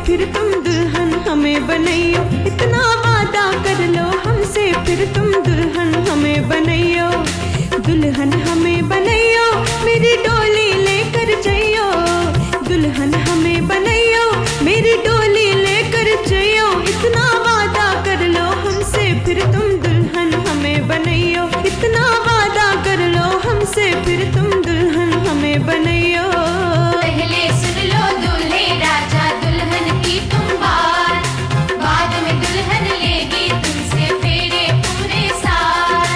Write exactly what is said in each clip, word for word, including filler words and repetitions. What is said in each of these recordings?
फिर तुम दुल्हन हमें बनइयो। इतना वादा कर लो हमसे फिर तुम दुल्हन हमें बनइयो। दुल्हन हमें बनइयो मेरी डोली लेकर जइयो। दुल्हन हमें बनइयो मेरी डोली लेकर जइयो। इतना वादा कर लो हमसे फिर तुम दुल्हन हमें बनइयो। इतना वादा कर लो हमसे फिर तुम दुल्हन हमें बनइयो। पहले सुन लो दूल्हे राजा दुल्हन की तुम बात, बाद में दुल्हन लेगी तुमसे फेरे पूरे साथ।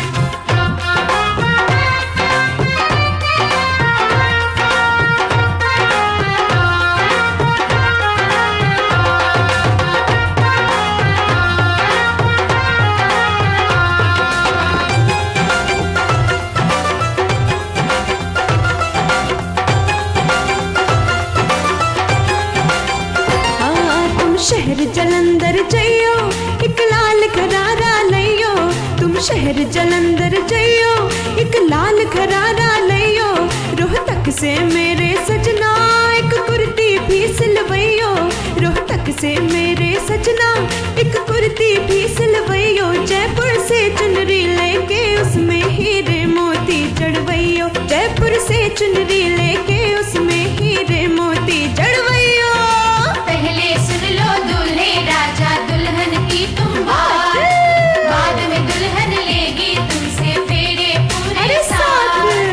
शहर जलंधर जइयो एक लाल खरारा लइयो। तुम शहर जलंधर जइयो एक लाल खरारा लइयो। रोहतक से मेरे सजना एक कुर्ती भी सिलवइयो। रोहतक से मेरे सजना एक कुर्ती भी सिलवइयो। जयपुर से चुनरी लेके उसमें हीरे मोती जड़वइयो। जयपुर से चुनरी लेके उसमें हीरे मोती जड़वइयो। पहले सुन लो दूल्हे राजा दुल्हन की तुम बात, बाद में दुल्हन लेगी तुमसे फेरे पूरे साथ।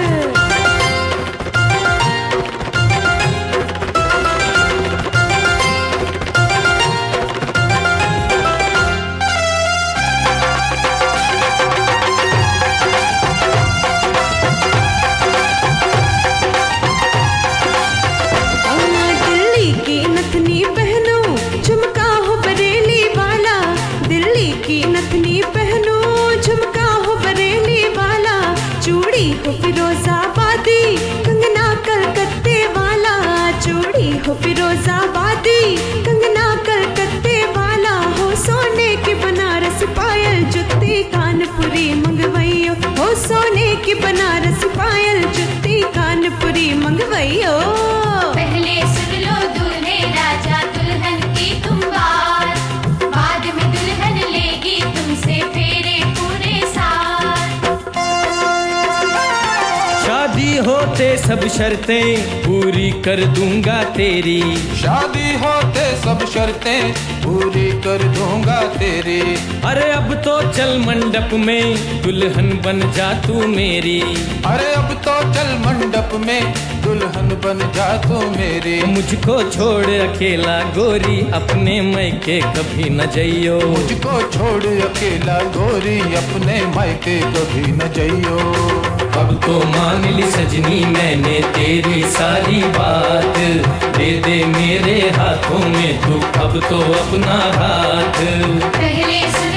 दिल्ली की नथनी पहनो झुमका हो बरेली वाला। दिल्ली की नथनी पहनो झुमका हो बरेली वाला। चूड़ी हो फिरोजाबादी कंगना कलकत्ते वाला। चूड़ी हो फिरोजाबादी कंगना कलकत्ते वाला। हो सोने की बनारस पायल जुत्ती कानपुरी मंगवइयो। हो सोने की बनारस पायल जुत्ती कानपुरी मंगवइयो। पहले सुन लो दूल्हे राजा दुल्हन की तुम बात, बाद में दुल्हन लेगी तुमसे फेरे पूरे साथ। शादी होते सब शर्तें पूरी कर दूंगा तेरी। शादी होते सब शर्तें पूरी कर दूंगा तेरी। अरे अब तो चल मंडप में दुल्हन बन जा तू मेरी। अरे अब तो चल मंडप में दुल्हन बन जा तू मेरी। मुझको छोड़ अकेला गोरी अपने मैके कभी न जइयो। मुझको छोड़ अकेला गोरी अपने मायके कभी न जइयो। अब तो मान ली सजनी मैंने तेरी सारी बात। दे दे मेरे हाथों में तू अब तो अपना हाथ। पहले सुन